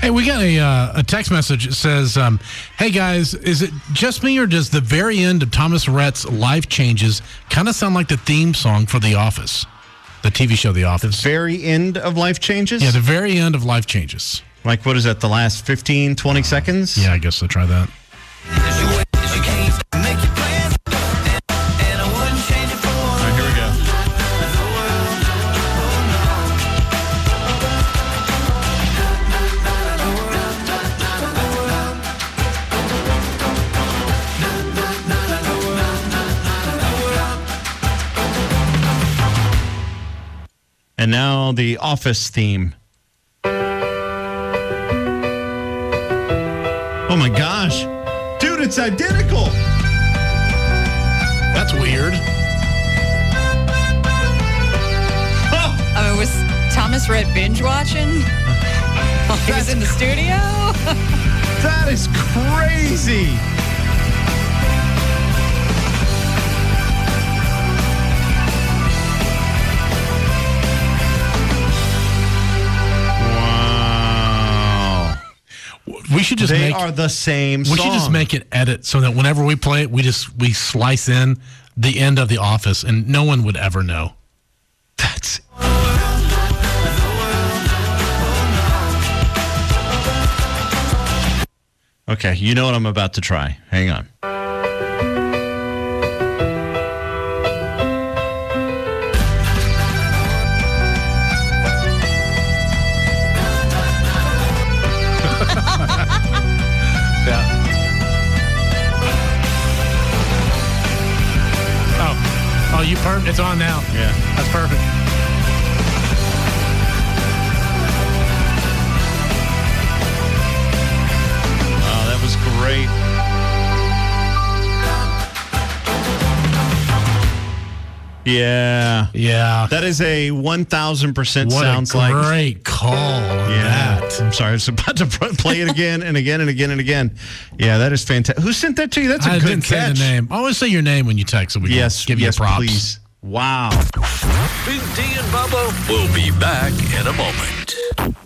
Hey, we got a text message that says, hey, guys, is it just me or does the very end of Thomas Rhett's Life Changes kind of sound like the theme song for The Office, the TV show The Office? The very end of Life Changes? Yeah, the very end of Life Changes. Like, what is that, the last 15, 20 seconds? Yeah, I guess I'll try that. All right, here we go. And now the Office theme. Oh my gosh. Dude, it's identical. That's weird. Oh, was Thomas Rhett binge watching while he was in the studio? That is crazy. We should just They are the same song. We should just make an edit so that whenever we play it, we slice in the end of The Office, and no one would ever know. That's... Okay, you know what I'm about to try. Hang on. Oh, you perfect. It's on now. Yeah. That's perfect. Oh, that was great. Yeah. Yeah. That is a 1,000% sounds what a like. great call on that. I'm sorry. I was about to play it again and again and again and again. Yeah, that is fantastic. Who sent that to you? That's a I good didn't catch. say the name. Always say your name when you text, so we can give you props. Please. Wow. Big D and Bubba will be back in a moment.